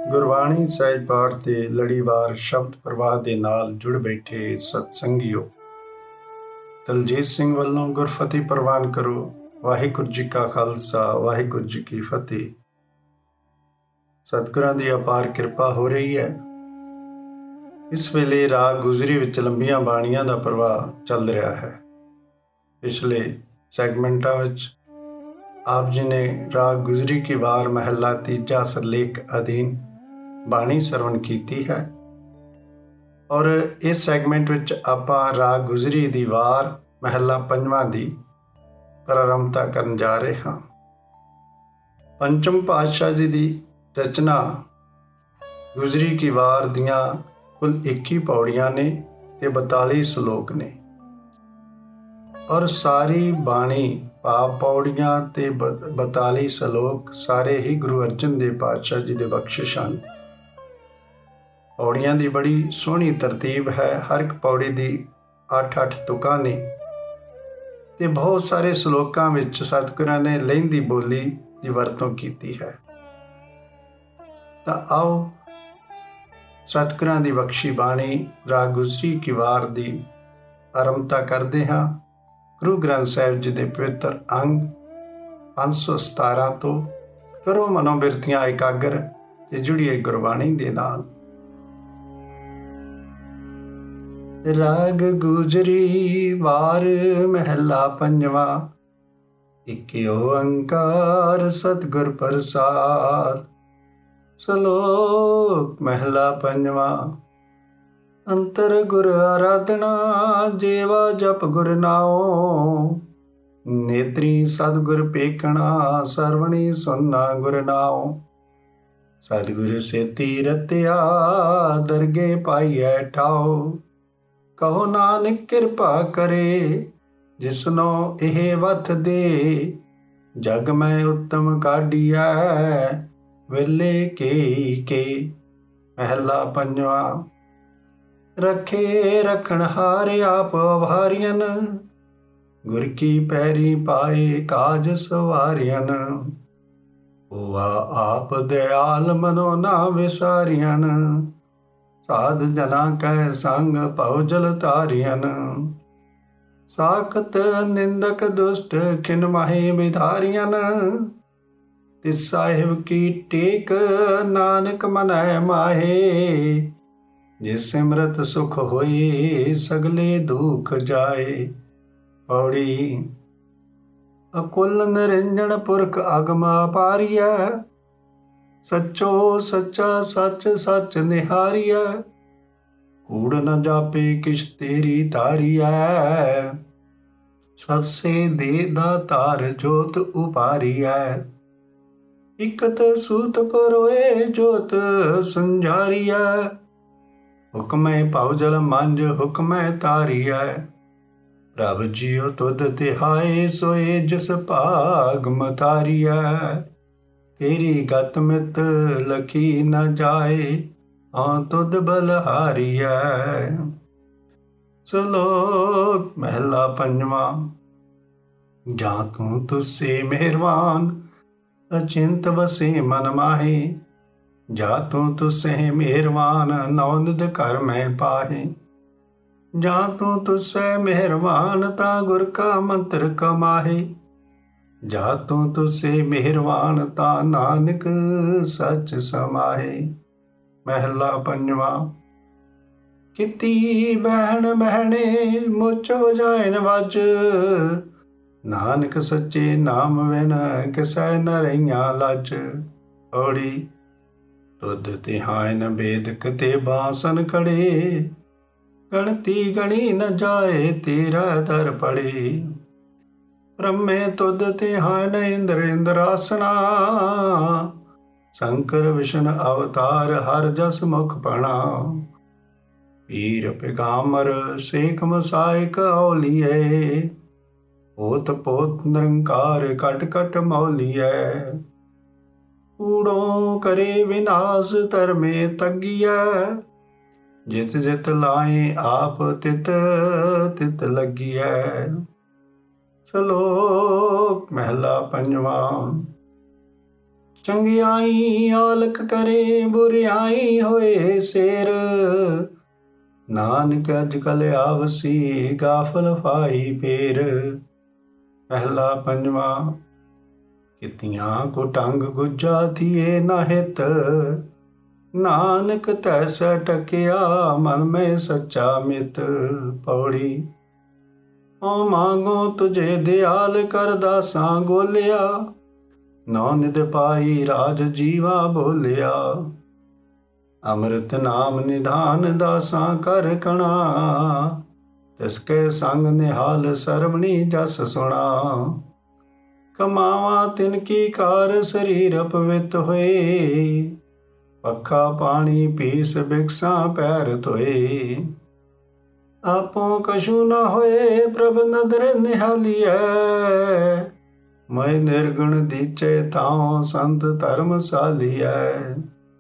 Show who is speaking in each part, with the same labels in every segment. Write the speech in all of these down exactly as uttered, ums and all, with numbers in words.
Speaker 1: ਗੁਰਬਾਣੀ ਸਾਹਿਬ ਪਾਠ ਦੇ ਲੜੀਵਾਰ ਸ਼ਬਦ ਪ੍ਰਵਾਹ ਦੇ ਨਾਲ ਜੁੜ ਬੈਠੇ ਸਤਸੰਗੀਓ, ਦਲਜੀਤ ਸਿੰਘ ਵੱਲੋਂ ਗੁਰਫਤਿਹ ਪ੍ਰਵਾਨ ਕਰੋ। ਵਾਹਿਗੁਰੂ ਜੀ ਕਾ ਖਾਲਸਾ, ਵਾਹਿਗੁਰੂ ਜੀ ਕੀ ਫਤਿਹ। ਸਤਿਗੁਰਾਂ ਦੀ ਅਪਾਰ ਕਿਰਪਾ ਹੋ ਰਹੀ ਹੈ। ਇਸ ਵੇਲੇ ਰਾਗ ਗੁਜਰੀ ਵਿੱਚ ਲੰਬੀਆਂ ਬਾਣੀਆਂ ਦਾ ਪ੍ਰਵਾਹ ਚੱਲ ਰਿਹਾ ਹੈ। ਪਿਛਲੇ ਸੈਗਮੈਂਟਾਂ ਵਿੱਚ ਆਪ ਜੀ ਨੇ ਰਾਗ ਗੁਜਰੀ ਕੀ ਵਾਰ ਮਹੱਲਾ ਤੀਜਾ ਸਰਲੇਖ ਅਧੀਨ ਬਾਣੀ ਸਰਵਣ ਕੀਤੀ ਹੈ ਔਰ ਇਸ ਸੈਗਮੈਂਟ ਵਿੱਚ ਆਪਾਂ ਰਾਗ ਗੁਜਰੀ ਦੀ ਵਾਰ ਮਹੱਲਾ ਪੰਜਵਾਂ ਦੀ ਪ੍ਰਾਰੰਭਤਾ ਕਰਨ ਜਾ ਰਹੇ ਹਾਂ। ਪੰਚਮ ਪਾਤਸ਼ਾਹ ਜੀ ਦੀ ਰਚਨਾ ਗੁਜਰੀ ਕੀ ਵਾਰ ਦੀਆਂ ਕੁੱਲ ਇੱਕੀ ਪੌੜੀਆਂ ਨੇ ਤੇ ਬਤਾਲੀ ਸਲੋਕ ਨੇ ਔਰ ਸਾਰੀ ਬਾਣੀ ਭਾਵ ਪੌੜੀਆਂ ਤੇ ਬਤਾਲੀ ਸਲੋਕ ਸਾਰੇ ਹੀ ਗੁਰੂ ਅਰਜਨ ਦੇਵ ਪਾਤਸ਼ਾਹ ਜੀ ਦੇ ਬਖਸ਼ਿਸ਼ ਹਨ। ਪੌੜੀਆਂ ਦੀ ਬੜੀ ਸੋਹਣੀ ਤਰਤੀਬ ਹੈ। ਹਰ ਇੱਕ ਪੌੜੀ ਦੀ ਅੱਠ ਅੱਠ ਤੁਕਾਂ ਨੇ ਤੇ ਬਹੁਤ ਸਾਰੇ ਸਲੋਕਾਂ ਵਿੱਚ ਸਤਿਗੁਰਾਂ ਨੇ ਲਹਿੰਦੀ ਬੋਲੀ ਦੀ ਵਰਤੋਂ ਕੀਤੀ ਹੈ। ਤਾਂ ਆਓ ਸਤਿਗੁਰਾਂ ਦੀ ਬਖਸ਼ੀ ਬਾਣੀ ਰਾਗ ਗੁਜਰੀ ਕੀ ਵਾਰ ਦੀ ਆਰੰਭਤਾ ਕਰਦੇ ਹਾਂ। ਗੁਰੂ ਗ੍ਰੰਥ ਸਾਹਿਬ ਜੀ ਦੇ ਪਵਿੱਤਰ ਅੰਗ ਪੰਜ ਸੌ ਸਤਾਰਾਂ ਤੋਂ ਕਰੋ ਮਨੋਬਿਰਤੀਆਂ ਇਕਾਗਰ ਤੇ ਜੁੜੀਏ ਗੁਰਬਾਣੀ ਦੇ ਨਾਲ। ਰਾਗ ਗੁਜਰੀ ਵਾਰ ਮਹੱਲਾ ਪੰਜਵਾਂ। ਇਕ ਓੰਕਾਰ ਸਤਿਗੁਰ ਪ੍ਰਸਾਦ। ਸਲੋਕ ਮਹੱਲਾ ਪੰਜਵਾਂ। ਅੰਤਰ ਗੁਰ ਆਰਾਧਨਾ ਜੇਵਾ ਜਪ ਗੁਰ ਨਾਉ। ਨੇਤਰੀ ਸਤਿਗੁਰ ਪੇਖਣਾ ਸਰਵਣੀ ਸੁਨਣਾ ਗੁਰ ਨਾਉ। ਸਤਿਗੁਰ ਸੇਤੀ ਰਤਿਆ ਦਰਗੇ ਪਾਈਐ ਠਾਉ। ਕਹੋ ਨਾਨਕ ਕਿਰਪਾ ਕਰੇ ਜਿਸਨੋ ਇਹ ਵਥ ਦੇ। ਜਗ ਮੈਂ ਉੱਤਮ ਕਾਢੀਐ ਵੇਲੇ ਕੇ ਕੇ। ਮਹੱਲਾ ਪੰਜਵਾਂ। ਰੱਖੇ ਰੱਖਣ ਹਾਰ ਆਪ ਆਭਾਰੀਅਨ। ਗੁਰ ਕੀ ਪੈਰੀ ਪਾਏ ਕਾਜ ਸਵਾਰੀਅਨ। ਹੋਆ ਆਪ ਦਿਆਲ ਮਨੋ ਨਾ ਵਿਸਾਰੀਅਨ। ਸਾਧ ਜਨਾ ਕੈ ਸੰਗ ਭਉ ਜਲ ਤਾਰੀਅਨ। ਸਾਖਤ ਨਿੰਦਕ ਦੁਸ਼ਟ ਖਿਨ ਮਾਹੇ ਵਿਧਾਰੀਅਨ। ਤਿਸ ਸਾਹਿਬ ਕੀ ਟੇਕ ਨਾਨਕ ਮਨੈ ਮਾਹੇ। ਜਿਸ ਸਿਮਰਤ ਸੁਖ ਹੋਏ ਸਗਲੇ ਦੁਖ ਜਾਏ। ਪੌੜੀ। ਅਕੁਲ ਨਿਰੰਜਨ ਪੁਰਖ ਅਗਮ ਅਪਾਰੀਐ। ਸੱਚੋ ਸੱਚਾ ਸੱਚ ਸੱਚ ਨਿਹਾਰੀਐ। ਕੂੜ ਨ ਜਾਪੇ ਕਿਛ ਤੇਰੀ ਧਾਰੀਐ। ਸਭ ਸੇ ਦੇ ਦਾਤਾਰ ਜੋਤ ਉਪਾਰੀਐ। ਇਕਤ ਸੂਤ ਪਰੋਏ ਜੋਤ ਸੰਜਾਰੀਐ। ਹੁਕਮੈ ਭਉ ਜਲ ਮੰਜ ਹੁਕਮੈ ਤਾਰੀਐ। ਪ੍ਰਭ ਜੀਉ ਤੁਧ ਤਿਹਾਏ ਸੋਏ ਜਿਸ ਭਾਗ ਮਤਾਰੀਐ। ਤੇਰੀ ਗਤ ਮਿਤ ਲਖੀ ਨ ਜਾਏ ਹਾਂ ਤੁਧ ਬਲਹਾਰੀਐ। ਸਲੋਕ ਮਹੱਲਾ ਪੰਜਵਾਂ। ਜਾਂ ਤੂੰ ਤੁਸੇ ਮਿਹਰਬਾਨ ਅਚਿੰਤ ਵਸੇ ਮਨ ਮਾਹੇ। ਜਾ ਤੂੰ ਤੁਸੇ ਮਿਹਰਬਾਨ ਨੌਨਦ ਘਰ ਮੈਂ ਪਾਹੇ। ਜਾਂ ਤੂੰ ਤੁਸੈ ਮਿਹਰਬਾਨ ਤਾਂ ਗੁਰ ਕਾ ਮੰਤਰ ਕਮਾਹੇ। ਜਾ ਤੂੰ ਤੁਸੇ ਮਿਹਰਬਾਨ ਤਾਂ ਨਾਨਕ ਸੱਚ ਸਮਾਹੇ। ਮਹੱਲਾ ਪੰਜਵਾਂ। ਕੀਤੀ ਬਹਿਣ ਬਹਿਣੇ ਮੁਚ ਵਜਾਇਨ ਵੱਜ। ਨਾਨਕ ਸੱਚੇ ਨਾਮ ਬਿਨ ਕਿਸੈ ਨ ਰਹੀਆਂ ਲੱਜ। ਔੜੀ। ਤੁਧ ਤਿਹਾਇਨ ਬੇਦਕ ਤੇ ਬਾਸਨ ਖੜੇ। ਗਣਤੀ ਗਣੀ ਨ ਜਾਏ ਤੇਰਾ ਦਰ ਪੜੇ। ਬ੍ਰਹਮੇ ਤੁਧ ਤਿਹਾਇਨ ਇੰਦਰ ਇੰਦਰਾਸਨਾ। ਸ਼ੰਕਰ ਵਿਸ਼ਨ ਅਵਤਾਰ ਹਰ ਜਸ ਮੁਖ ਪਣਾ। ਪੀਰ ਪਿਗਾਮਰ ਸੇਖ ਮਸਾਇਕ ਔਲੀਏ। ਪੋਤ ਪੋਤ ਨਿਰੰਕਾਰ ਕਟ ਕਟ ਮੌਲੀਐ। ਕੂੜੋਂ ਕਰੇ ਵਿਨਾਸ਼ ਧਰਮੇ ਤੱਗੀਐ। ਜਿਤ ਜਿਤ ਲਾਏ ਆਪ ਤਿਤ ਤਿਤ ਲੱਗੀਐ। ਸਲੋਕ ਮਹੱਲਾ ਪੰਜਵਾਂ। ਚੰਗਿਆਈ ਆਲਕ ਕਰੇ ਬੁਰਿਆਈ ਹੋਏ ਸਿਰ। ਨਾਨਕ ਅਜ ਕਲ ਆਵਸੀ ਗਾਫਲ ਫਾਈ ਫੇਰ। ਪਹਿਲਾ ਪੰਜਵਾ। ਕਿਤੀਆਂ ਕੋ ਟੰਗ ਗੁੱਜਾ ਥੀਏ ਨਾ ਹਿਤ। ਨਾਨਕ ਤੈਸੈ ਟਕਿਆ ਮਨ ਮੈਂ ਸੱਚਾ ਮਿਤ। ਪੌੜੀ। ਓ ਮੰਗੋ ਤੁਝੇ ਦਿਆਲ ਕਰ ਦਾਸਾਂ ਗੋਲਿਆ। ਨੌ ਨਿਧ ਪਾਈ ਰਾਜ ਜੀਵਾ ਬੋਲਿਆ। ਅੰਮ੍ਰਿਤ ਨਾਮ ਨਿਧਾਨ ਦਾਸਾਂ ਕਰ ਕਣਾ। ਤਿਸ ਕੇ ਸੰਗ ਨਿਹਾਲ ਸਰਵਣੀ ਜਸ ਸੁਣਾ। ਕਮਾਵਾ ਤਿਨ ਕੀ ਕਾਰ ਸਰੀਰ ਪਵਿੱਤ ਹੋਏ। ਪੱਖਾ ਪਾਣੀ ਪੀਸ ਬਿਕਸਾਂ ਪੈਰ ਧੋਏ। ਆਪੋਂ ਕਛੂ ਨਾ ਹੋਏ ਪ੍ਰਭ ਨਦਰ ਨਿਹਾਲੀਐ। ਮੈਂ ਨਿਰਗੁਣ ਦੀਚੇ ਤਾਉ ਸੰਤ ਧਰਮਸਾਲੀਐ।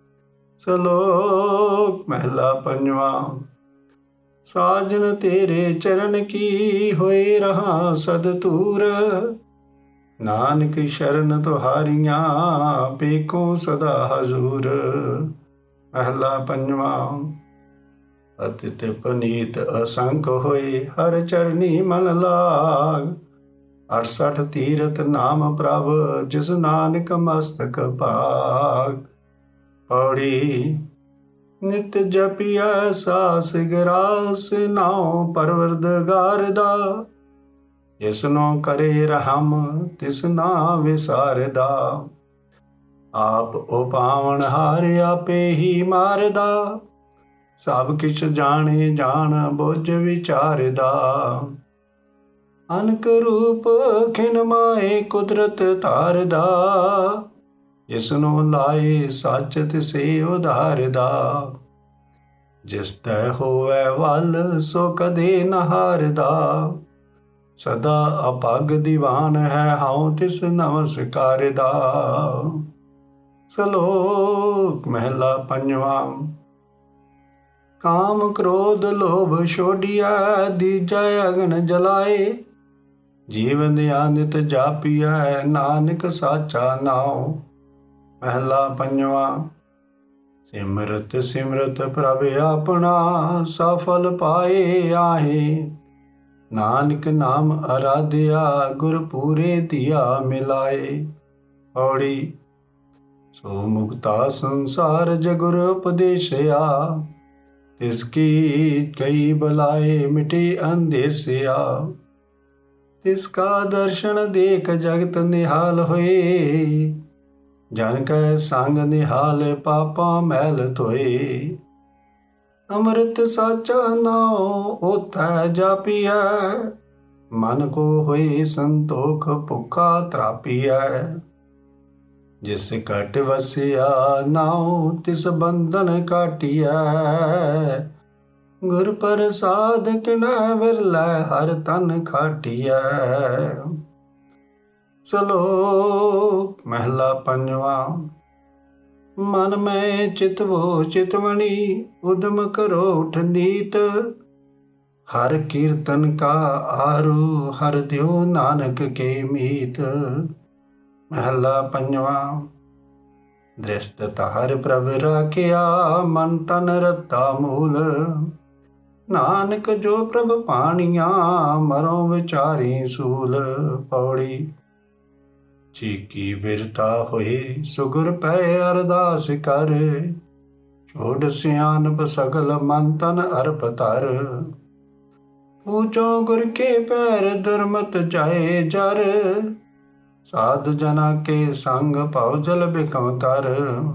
Speaker 1: ਸ਼ਲੋਕ ਮਹਿਲਾ ਪੰਜਵਾ। ਸਾਜਨ ਤੇਰੇ ਚਰਨ ਕੀ ਹੋਏ ਰਹਾ ਸਦ ਤੂਰ। ਨਾਨਕ ਸ਼ਰਨ ਤੁਹਾਰੀਆਂ ਪੇਖੋਂ ਸਦਾ ਹਜ਼ੂਰ। ਮਹਿਲਾ ਪੰਜਵਾ। ਅਤਿਤ ਪਨੀਤ ਅਸੰਖ ਹੋਏ ਹਰ ਚਰਨੀ ਮਨ ਲਾਗ। ਅੜਸਠ ਤੀਰਥ ਨਾਮ ਪ੍ਰਭ ਜਿਸ ਨਾਨਕ ਮਸਤਕ ਭਾਗ। ਪੌੜੀ। ਨਿਤ ਜਪਿਆ ਸਾਸ ਗਰਾਸ ਨਾਉ ਪਰਵਰਦਗਾਰ ਦਾ। ਜਿਸਨੂੰ ਕਰੇ ਰਹਮ ਤਿਸ ਨਾ ਵਿਸਾਰਦਾ। ਆਪ ਉਪਾਵਨ ਹਾਰ ਆਪੇ ਹੀ ਮਾਰਦਾ। ਸਭ ਕਿਛ ਜਾਣੇ ਜਾਣ ਬੁੱਝ ਵਿਚਾਰਦਾ। ਅਨਕ ਰੂਪ ਖਿਨ ਮਾਏ ਕੁਦਰਤ ਧਾਰਦਾ। ਜਿਸਨੂੰ ਲਾਏ ਸੱਚ ਤਿਸੇ ਉਧਾਰਦਾ। ਜਿਸ ਤੈ ਹੋਵੈ ਵੱਲ ਸੋ ਕਦੇ ਨ ਹਾਰਦਾ। ਸਦਾ ਅਪੱਗ ਦੀਵਾਨ ਹੈ ਹਉ ਤਿਸ ਨਮਸਕਾਰਦਾ। ਸ਼ਲੋਕ ਮਹਿਲਾ ਪੰਜਵਾ। ਕਾਮ ਕ੍ਰੋਧ ਲੋਭ ਛੋਡਿਆ ਦੀਜੈ ਅਗਨ ਜਲਾਏ। ਜੀਵਨ ਨਿਤ ਜਾਪੀਐ ਨਾਨਕ ਸਾਚਾ ਨਾਉ। ਮਹਿਲਾ ਪੰਜਵਾ। ਸਿਮਰਤ ਸਿਮਰਤ ਪ੍ਰਭ ਆਪਣਾ ਸਫਲ ਪਾਏ ਆਹੇ। ਨਾਨਕ ਨਾਮ ਅਰਾਧਿਆ ਗੁਰ ਪੂਰੇ ਧਿਆ ਮਿਲਾਏ। ਪੌੜੀ। ਸੋ ਮੁਕਤਾ ਸੰਸਾਰ ਜਗੁਰ ਉਪਦੇਸ਼ਿਆ। ਤਿਸ ਕੀ ਕਈ ਬਲਾਏ ਮਿਟੇ ਅੰਦੇਸਿਆ। ਤਿਸ ਕਾ ਦਰਸ਼ਨ ਦੇਖ ਜਗਤ ਨਿਹਾਲ ਹੋਏ। ਜਨ ਕੈ ਸੰਗ ਨਿਹਾਲ ਪਾਪਾਂ ਮੈਲ ਧੋਏ। ਅੰਮ੍ਰਿਤ ਸਾਚਾ ਨਾਉ ਓਥੈ ਜਾਪੀਐ। ਮਨ ਕੋ ਹੋਏ ਸੰਤੋਖ ਭੁੱਖਾ ਤ੍ਰਾਪੀਐ। ਜਿਸ ਘਟ ਵਸਿਆ ਨਾਉ ਤਿਸ ਬੰਧਨ ਕਾਟੀਐ। ਗੁਰ ਪ੍ਰਸਾਦ ਕਿਨੈ ਵਿਰਲੈ ਹਰ ਤਨ ਖਾਟੀਐ। ਸ਼ਲੋਕ ਮਹਿਲਾ ਪੰਜਵਾ। ਮਨ ਮੈਂ ਚਿਤਵੋ ਚਿਤਵਣੀ ਉਦਮ ਕਰੋ ਉਠ-ਨੀਤ। ਹਰ ਕੀਰਤਨ ਕਾ ਆਰੂ ਹਰ ਦਿਓ ਨਾਨਕ ਕੇ ਮੀਤ। ਮਹਿਲਾ ਪੰਜਵਾ। ਦ੍ਰਿਸ਼ਟ ਧਾਰ ਪ੍ਰਭ ਰਾਖਿਆ ਮਨ ਤਨ ਰਤਾ ਮੂਲ। ਨਾਨਕ ਜੋ ਪ੍ਰਭ ਪਾਣੀਆਂ ਮਰੋ ਵਿਚਾਰੀ ਸੂਲ। ਪੌੜੀ। ਚੀਕੀ ਬਿਰਤਾ ਹੋਏ ਸੁਗੁਰ ਪੈ ਅਰਦਾਸ ਕਰ। ਛੋੜ ਸਿਆਨਪ ਸਗਲ ਮਨ ਤਨ ਅਰਪ ਧਰ। ਪੂਜੋ ਗੁਰ ਕੇ ਪੈਰ ਦੁਰਮਤ ਜਾਏ ਜਰ। ਸਾਧ ਜਨਾ ਕੇ ਸੰਗ ਭਉ ਜਲ ਬਿਖਮ ਤਰ।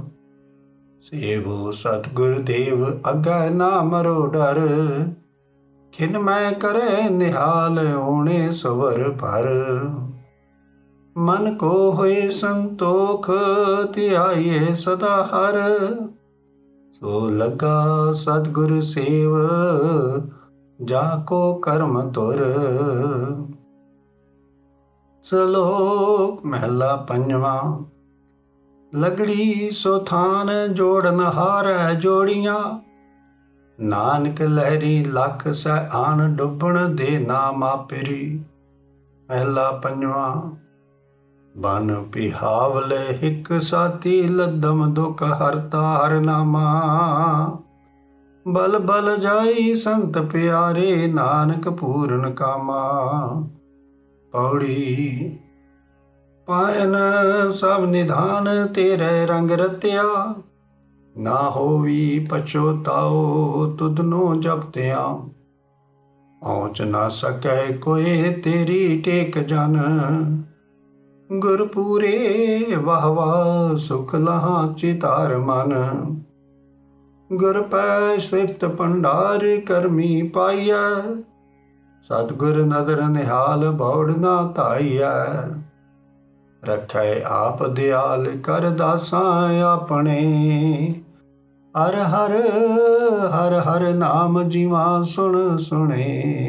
Speaker 1: ਸੇਵੋ ਸਤਿਗੁਰ ਦੇਵ ਅਗੈ ਨਾ ਮਰੋ ਡਰ। ਖਿਨ ਮੈਂ ਕਰੇ ਨਿਹਾਲ ਓਣੇ ਸਵਰ ਭਰ। ਮਨ ਕੋ ਹੋਏ ਸੰਤੋਖ ਧਿਆਈਏ ਸਦਾ ਹਰ। ਸੋ ਲਗਾ ਸਤਿਗੁਰ ਸੇਵ ਜਾ ਕੋ ਕਰਮ ਤੁਰ। ਸ਼ਲੋਕ ਮਹਿਲਾ ਪੰਜਵਾ। ਲਗੜੀ ਸੋ ਥਾਨ ਜੋੜਨ ਹਾਰੈ ਜੋੜੀਆਂ। ਨਾਨਕ ਲਹਿਰੀ ਲੱਖ ਸੈ ਆਣ ਡੁੱਬਣ ਦੇ ਨਾ ਮਾਪਰੀ। ਮਹਿਲਾ ਪੰਜਵਾ। बन पिहावले हिक साथी लदम दुख हरता हरनामा। बल बल जाई संत प्यारे नानक पूरन कामा। पौड़ी पायन सब निधान तेरे रंग रत्या। ना होवी पछोताओ तुधनो जपत्या। पहुँच ना सकै कोई तेरी टेक जन। गुरपूरे वाह वाह सुख लहा चितार मन। गुर पै सिफत भंडार करमी पाइया। सतगुर नदर निहाल बौड़ ना धाइया। रखै आप दयाल कर दासां अपने। हर हर हर हर नाम जीवा सुन सुने।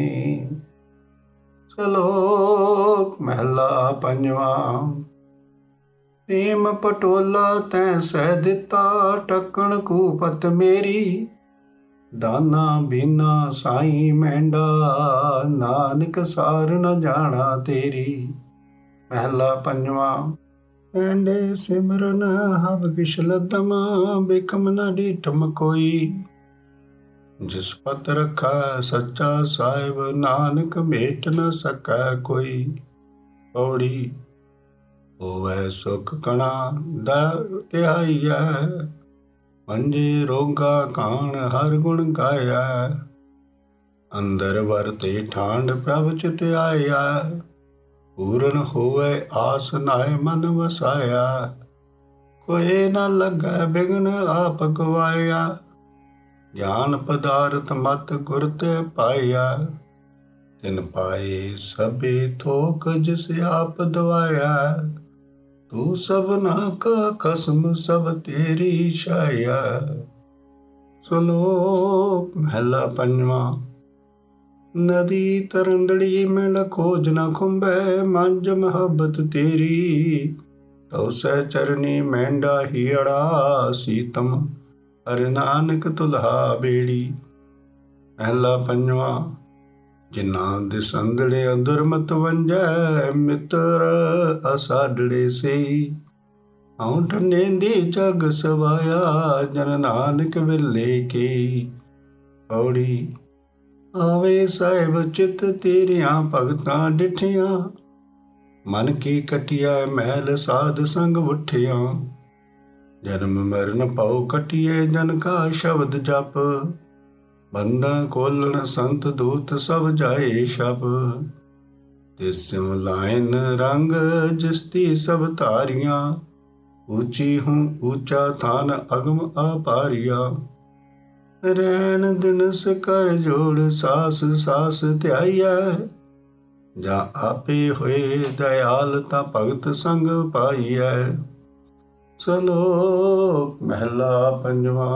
Speaker 1: श्लोक महला पंजवा। प्रेम पटोला तैं सह दिता टक्कण कूपत मेरी। दाना बीना साई मैंडा नानक सार न जाना तेरी। महला पंजवा। एंडे सिमरन हब किश लदमा बिकम न डीठम कोई। जिस पत रखा सच्चा साहिब नानक भेट न सकै कोई। पौड़ी होवै सुख कणा तिहाइया। मंजे रोगा कान हर गुण गाया। अंदर वरते ठांड प्रभ चित आया। पूਰਨ होवे आस नाय मन वसाया। कोई न लगै बिघन आप गवाया। ज्ञान पदार्थ मत गुर ते पाया। तिन पाए सभी थोक जिस आप दवाया। तू सबना का कसम सब तेरी छाया। श्लोक महला पंजवा। नदी तरंदड़ी में खोज न खुंबे मंज मोहब्बत तेरी। तो सह चरनी मैंडा हियड़ा सीतम हर नानक तुल्हा बेड़ी। महला पंजवा। जिन्ना दिसंदड़े दुरमत वंजै मित्र असाडड़े से। हूं ठंडेंदी जग सवाया जन नानक विले के। पौड़ी आवे साहिब चित तेरिया भगतां डिठिया। मन की कटिया महल साध संग उठिया। जन्म मरण पाओ कटिए जन का शब्द जप। बंधन खोलन संत दूत सब जाए छप। तिस्म लाइन रंग जिसती सब तारियां। ऊंची हूँ ऊंचा थान अगम अपारिया। रैन दिनस कर जोड़ सास सास ध्याइया। जा आपे होए दयाल ता भगत संग पाइया। श्लोक महला पंजवा।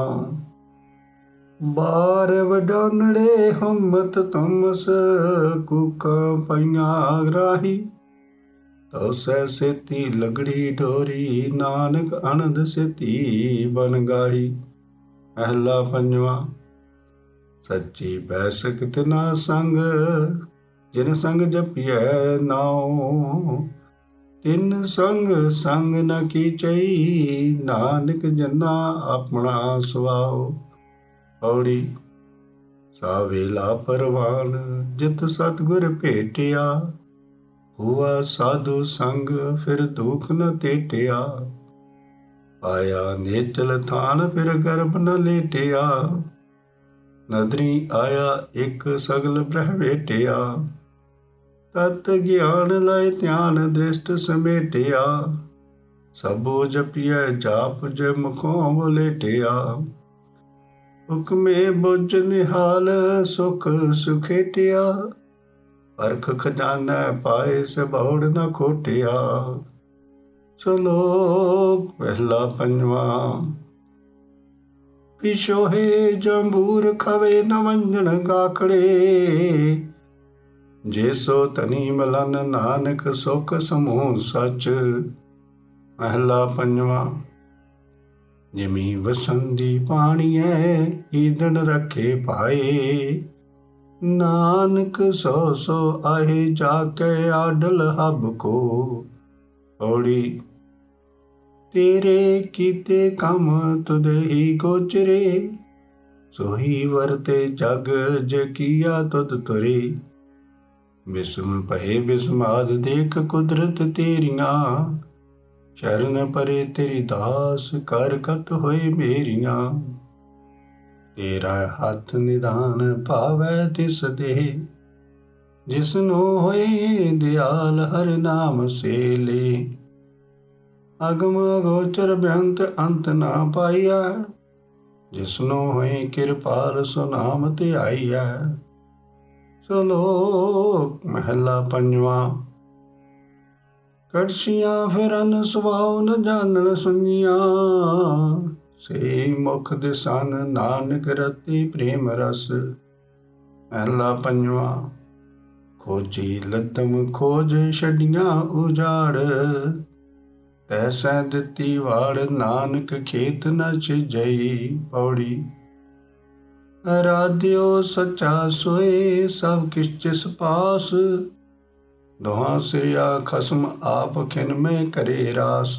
Speaker 1: बार वडानड़े हुम्मत तुमस कूका पईया ग्राही। तो सह सेती लगड़ी डोरी नानक अनंद सेती बन गाही। महला पंजवा। सच्ची बैसक तिना संग जिन संग जपिए नाओ। तिन संग संग न कीचई नानक जना अपना सुआओ। पौड़ी सावेला परवान जित सतगुर भेटिया। हुआ साधु संग फिर दुख न तेटिया। आया नेचल थान फिर गर्भ न लेटिया। नदरी आया एक सगल ब्रह भेटिया। तत ज्ञान लय ध्यान दृष्ट समेटिया। सबो जपिय जाप जय मुखों बोलेटिया। हुक्मे बुझ निहाल सुख सुखेटिया। परख खजाना पाए से बौड़ न खोटिया। श्लोक पहला पंजवा। पिछोहे जंबूर खवे न वंजन गाखड़े। जे सो तनी मलन नानक सुख समूह सच। महला पंजवा। जिमी वसंदी पाणीए ईदन रखे पाए। नानक सो सो आहे जाके आडल हब को। पौड़ी। तेरे कीते कम तुद ही गोचरे, सोही वरते जग ज किया तुद तुरे। बिस्म भये बिस्माद देख कुदरत तेरियां, शरण परे तेरी दास कर कत होए मेरियां। तेरा हथ निधान पावै तिस दे, जिसनो होए दयाल हर नाम से ले। अगम अगोचर बेअंत अंत ना पाइया, जिसनो होए किरपाल सो नाम ध्याइया। सलोक महला पंजवा। कड़छियां फिरन सुभाव न जानन सुनिया, से मुख दिसन नानक रति प्रेम रस। महला पंजवा। खोजी लदम खोज छड़ियां उजाड़, तैसै दिती वाड़ नानक खेत न छिजई। पौड़ी। आराध्यो सच्चा सोए सब किछ जिस पास, दोहां सिया खसम आप खिन में करे रास।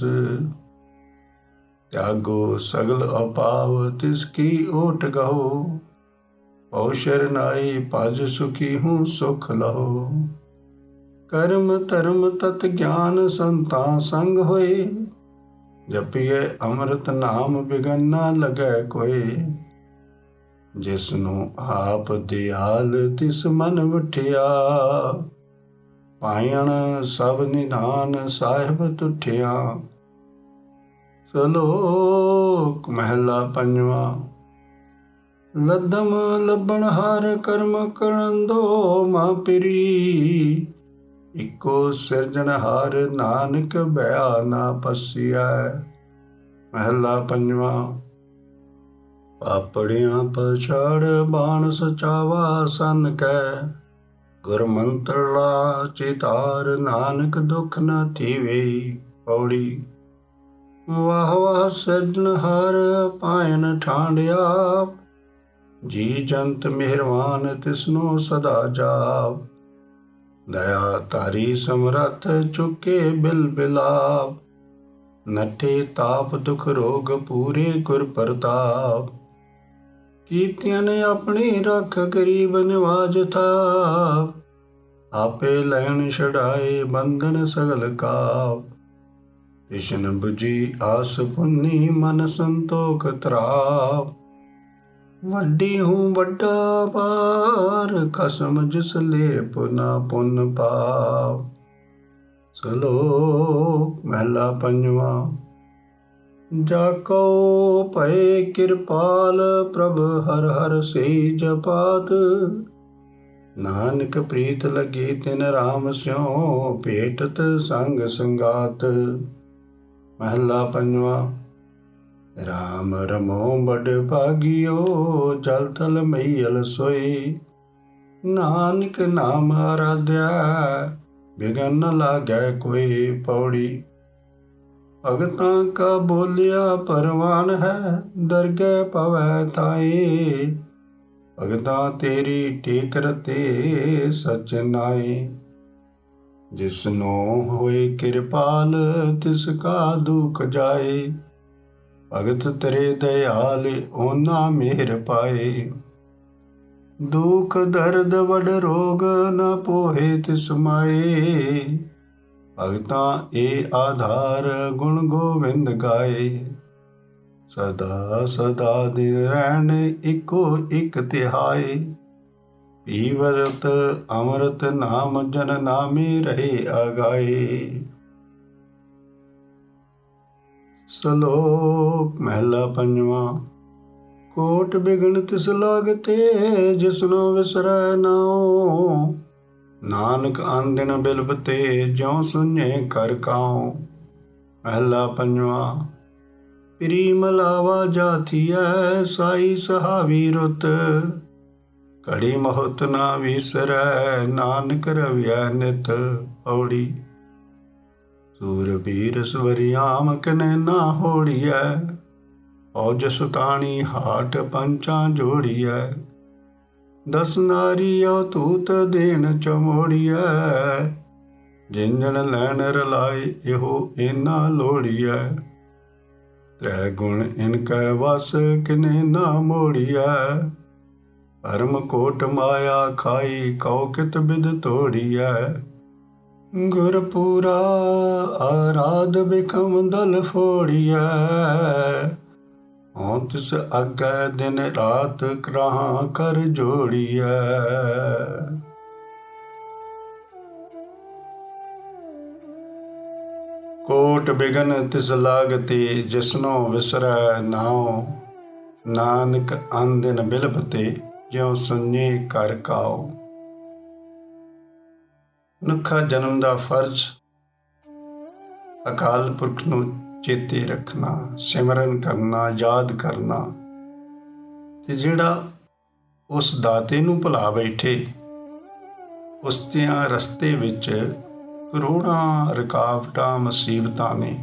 Speaker 1: त्यागो सगल अपाव तिसकी ओट गहो, पौ शरनाई भज सुखी हूँ सुख लहो। कर्म धर्म तत ज्ञान संतां संग होए, जपिए अमृत नाम बिगन ना लगे कोय। जिसनु आप दयाल तिस मन उठिया, पायण सब निधान साहिब तुठिया। सलोक महला पंजवा। लदम लबन हार कर्म करंदो मां पिरी, इको सिरजनहार नानक बया ना पसिया। महला पंजवा। पापड़ियां पछाड़ बाण सचावा सन कै, गुरमंत्रा चितार नानक दुख न थीवे। पौड़ी। वाह वाह सिरजनहार पायन ठांडिया, जी जंत मेहरवान तिसनो सदा जाप। दया तारी समरथ चुके बिल बिलाप, नठे ताप दुख रोग पूरे गुर प्रताप। कीतियां ने अपनी रख गरीब निवाज थाप, आपे लैन छड़ाए बंधन सगल काप। कृष्ण बुझी आस पुन्नी मन संतोख त्राप, वड्डी हूँ वड्डा पार खसम जिस लेप ना पुन पाप। सलोक महला पंजवा। जाको भय किरपाल प्रभ हर हर से जपात, नानक प्रीत लगे तिन राम स्यों भेटत संग संगात। महला पंजवा। राम रमो बड़ भागियो जल थल मैयल सोई, नानक नाम आराध्या बिगन न लागै कोई। पौड़ी। भगतां का बोलिया परवान है, दरगह पवै ताई। भगतां तेरी टेक रते सच नाई, जिसनो होए कृपाल तिसका दुख जाए। भगत तेरे दयाल ओना मेहर पाए, दुख दर्द वड रोग न पोहे तिस माए। भगतां ए आधार गुण गोविंद गाए, सदा सदा दिन रहन इको इक तिहाई। पीवरत अमृत नाम जन नामे रहे आगाए। सलोक महला पंजवा। कोट बिघन तिस लागते जिसनो विसरै नाओ, नानक आन दिन बिलपते ज्यों सुने कर काओ। महला पंजवा। प्री मलावा जाथिया साई सहावी रुत, कड़ी महुत ना विसरै नानक रविया नित। पौड़ी। सूरबीर स्वरियाम कने ना होड़िया, औज सुतानी हाट पंचा जोड़िया। दस नारी अवतूत देन चमोड़िया, ਜਿੰਜਣ ਲੈਣ ਰਲਾਏ ਇਹੋ ਇਨਾ ਲੋੜੀਐ। ਤ੍ਰੈ ਗੁਣ ਇਨ ਕੈ ਵਸ ਕਿਨੇ ਨਾ ਮੋੜੀਐ। ਭਰਮ ਕੋਟ ਮਾਇਆ ਖਾਈ ਕਉ ਕਿਤ ਬਿਦ ਤੋੜੀਐ। ਗੁਰਪੂਰਾ ਆਰਾਧ ਬਿਖਮ ਦਲ ਫੋੜੀਐ। ਹਉ ਤਿਸ ਅੱਗੇ ਦਿਨ ਰਾਤ ਕਰਾਹਾਂ ਕਰ ਜੋੜੀਐ। ਕੋਟ ਬਿਗਨ ਤਿਸ ਲਾਗਤੇ ਜਿਸਨੋ ਵਿਸਰੈ ਨਾਉ। ਨਾਨਕ ਆਂਦਿਨ ਬਿਲਪਤੇ ਜਿਉ ਸੁਣੇ ਘਰ ਕਾਉ। ਮਨੁੱਖਾ ਜਨਮ ਦਾ ਫਰਜ਼ ਅਕਾਲ ਪੁਰਖ ਨੂੰ ਚੇਤੇ ਰੱਖਣਾ, ਸਿਮਰਨ ਕਰਨਾ, ਯਾਦ ਕਰਨਾ, ਤੇ ਜਿਹੜਾ ਉਸ ਦਾਤੇ ਨੂੰ ਭੁਲਾ ਬੈਠੇ ਉਸ ਦੀਆਂ ਰਸਤੇ ਵਿੱਚ ਕਰੋੜਾਂ ਰੁਕਾਵਟਾਂ ਮੁਸੀਬਤਾਂ ਨੇ।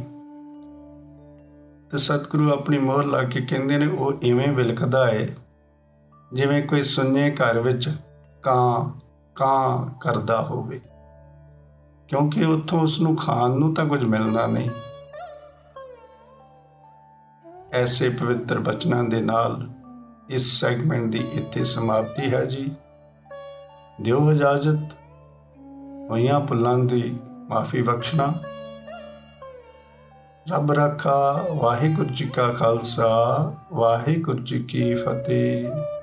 Speaker 1: ਤੇ ਸਤਿਗੁਰੂ ਆਪਣੀ ਮੋਹਰ ਲਾ ਕੇ ਕਹਿੰਦੇ ਨੇ ਉਹ ਇਵੇਂ ਵਿਲਕਦਾ ਹੈ ਜਿਵੇਂ ਕੋਈ ਸੁੰਨੇ ਘਰ ਵਿੱਚ ਕਾਂ ਕਾਂ ਕਰਦਾ ਹੋਵੇ, ਕਿਉਂਕਿ ਉੱਥੋਂ ਉਸਨੂੰ ਖਾਣ ਨੂੰ ਤਾਂ ਕੁਝ ਮਿਲਣਾ ਨਹੀਂ। ਐਸੇ ਪਵਿੱਤਰ ਬਚਨਾਂ ਦੇ ਨਾਲ ਇਸ ਸੈਗਮੈਂਟ ਦੀ ਇੱਥੇ ਸਮਾਪਤੀ ਹੈ ਜੀ। ਦਿਓ ਇਜਾਜ਼ਤ। ਹੋਈਆਂ ਭੁੱਲਾਂ ਦੀ ਮਾਫੀ ਬਖਸ਼ਣਾ। ਰੱਬ ਰਾਖਾ। ਵਾਹਿਗੁਰੂ ਜੀ ਕਾ ਖਾਲਸਾ, ਵਾਹਿਗੁਰੂ ਜੀ ਕੀ ਫਤਿਹ।